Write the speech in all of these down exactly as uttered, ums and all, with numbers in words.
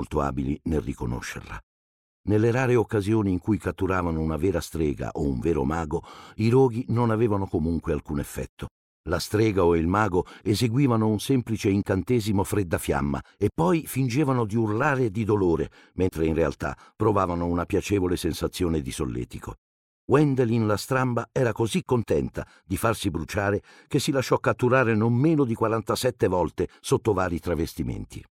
molto abili nel riconoscerla. Nelle rare occasioni in cui catturavano una vera strega o un vero mago, i roghi non avevano comunque alcun effetto. La strega o il mago eseguivano un semplice incantesimo freddafiamma e poi fingevano di urlare di dolore, mentre in realtà provavano una piacevole sensazione di solletico. Gwendoline la stramba era così contenta di farsi bruciare che si lasciò catturare non meno di quarantasette volte sotto vari travestimenti.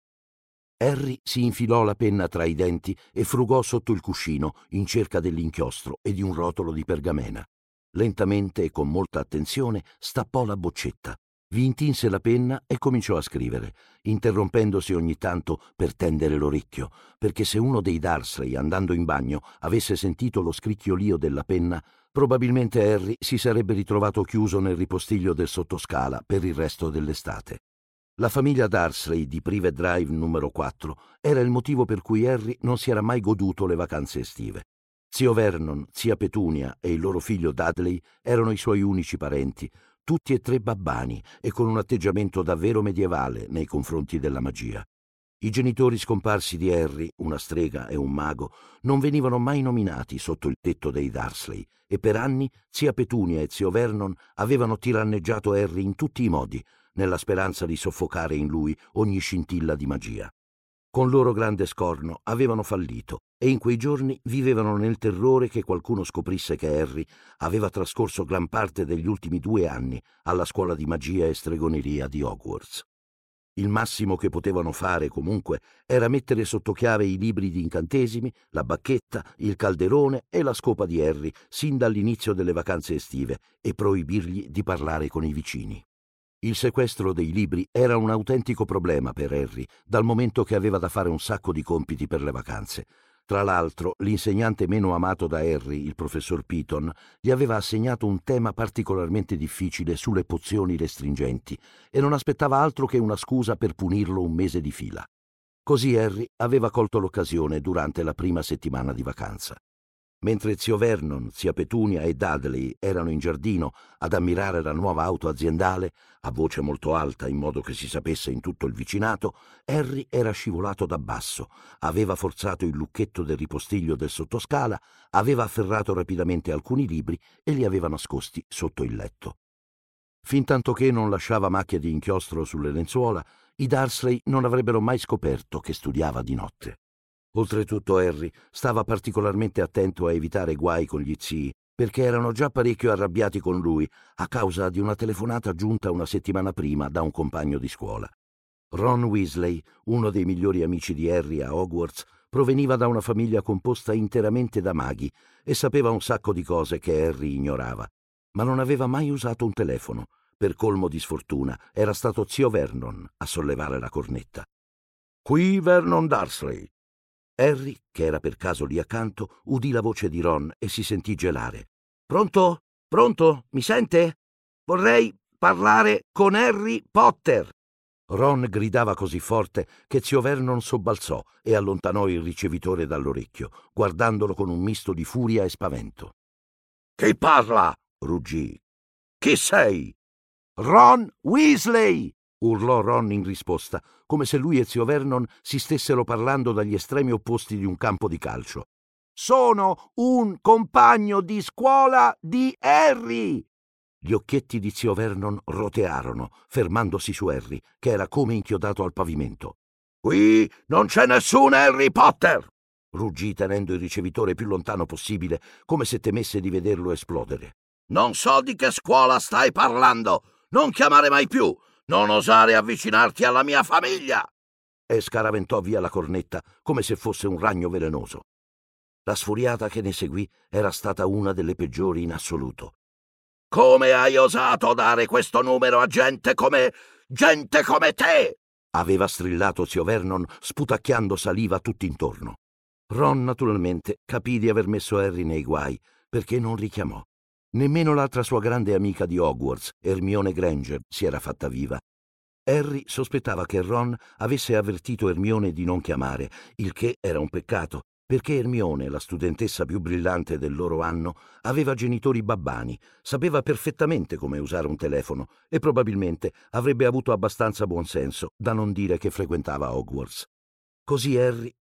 Harry si infilò la penna tra i denti e frugò sotto il cuscino in cerca dell'inchiostro e di un rotolo di pergamena. Lentamente e con molta attenzione stappò la boccetta, vi intinse la penna e cominciò a scrivere, interrompendosi ogni tanto per tendere l'orecchio, perché se uno dei Dursley, andando in bagno, avesse sentito lo scricchiolio della penna, probabilmente Harry si sarebbe ritrovato chiuso nel ripostiglio del sottoscala per il resto dell'estate. La famiglia Dursley di Privet Drive numero quattro era il motivo per cui Harry non si era mai goduto le vacanze estive. Zio Vernon, zia Petunia e il loro figlio Dudley erano i suoi unici parenti, tutti e tre babbani e con un atteggiamento davvero medievale nei confronti della magia. I genitori scomparsi di Harry, una strega e un mago, non venivano mai nominati sotto il tetto dei Dursley e per anni zia Petunia e zio Vernon avevano tiranneggiato Harry in tutti i modi, nella speranza di soffocare in lui ogni scintilla di magia. Con loro grande scorno avevano fallito e in quei giorni vivevano nel terrore che qualcuno scoprisse che Harry aveva trascorso gran parte degli ultimi due anni alla scuola di magia e stregoneria di Hogwarts. Il massimo che potevano fare, comunque, era mettere sotto chiave i libri di incantesimi, la bacchetta, il calderone e la scopa di Harry sin dall'inizio delle vacanze estive e proibirgli di parlare con i vicini. Il sequestro dei libri era un autentico problema per Harry, dal momento che aveva da fare un sacco di compiti per le vacanze. Tra l'altro, l'insegnante meno amato da Harry, il professor Piton, gli aveva assegnato un tema particolarmente difficile sulle pozioni restringenti e non aspettava altro che una scusa per punirlo un mese di fila. Così Harry aveva colto l'occasione durante la prima settimana di vacanza. Mentre zio Vernon, zia Petunia e Dudley erano in giardino ad ammirare la nuova auto aziendale, a voce molto alta in modo che si sapesse in tutto il vicinato, Harry era scivolato da basso, aveva forzato il lucchetto del ripostiglio del sottoscala, aveva afferrato rapidamente alcuni libri e li aveva nascosti sotto il letto. Fintanto che non lasciava macchie di inchiostro sulle lenzuola, i Dursley non avrebbero mai scoperto che studiava di notte. Oltretutto Harry stava particolarmente attento a evitare guai con gli zii, perché erano già parecchio arrabbiati con lui a causa di una telefonata giunta una settimana prima da un compagno di scuola. Ron Weasley, uno dei migliori amici di Harry a Hogwarts, proveniva da una famiglia composta interamente da maghi e sapeva un sacco di cose che Harry ignorava, ma non aveva mai usato un telefono. Per colmo di sfortuna era stato zio Vernon a sollevare la cornetta. «Qui Vernon Dursley». Harry, che era per caso lì accanto, udì la voce di Ron e si sentì gelare. «Pronto? Pronto? Mi sente? Vorrei parlare con Harry Potter!» Ron gridava così forte che zio Vernon sobbalzò e allontanò il ricevitore dall'orecchio, guardandolo con un misto di furia e spavento. «Chi parla?» ruggì. «Chi sei?» «Ron Weasley!» urlò Ron in risposta, come se lui e zio Vernon si stessero parlando dagli estremi opposti di un campo di calcio. «Sono un compagno di scuola di Harry!» Gli occhietti di zio Vernon rotearono, fermandosi su Harry, che era come inchiodato al pavimento. «Qui non c'è nessun Harry Potter!» ruggì tenendo il ricevitore più lontano possibile, come se temesse di vederlo esplodere. «Non so di che scuola stai parlando! Non chiamare mai più! Non osare avvicinarti alla mia famiglia!» E scaraventò via la cornetta come se fosse un ragno velenoso. La sfuriata che ne seguì era stata una delle peggiori in assoluto. «Come hai osato dare questo numero a gente come... gente come te?» aveva strillato zio Vernon, sputacchiando saliva tutt'intorno. Ron, naturalmente, capì di aver messo Harry nei guai, perché non richiamò. Nemmeno l'altra sua grande amica di Hogwarts, Hermione Granger, si era fatta viva. Harry sospettava che Ron avesse avvertito Hermione di non chiamare, il che era un peccato, perché Hermione, la studentessa più brillante del loro anno, aveva genitori babbani, sapeva perfettamente come usare un telefono e probabilmente avrebbe avuto abbastanza buonsenso da non dire che frequentava Hogwarts. Così Harry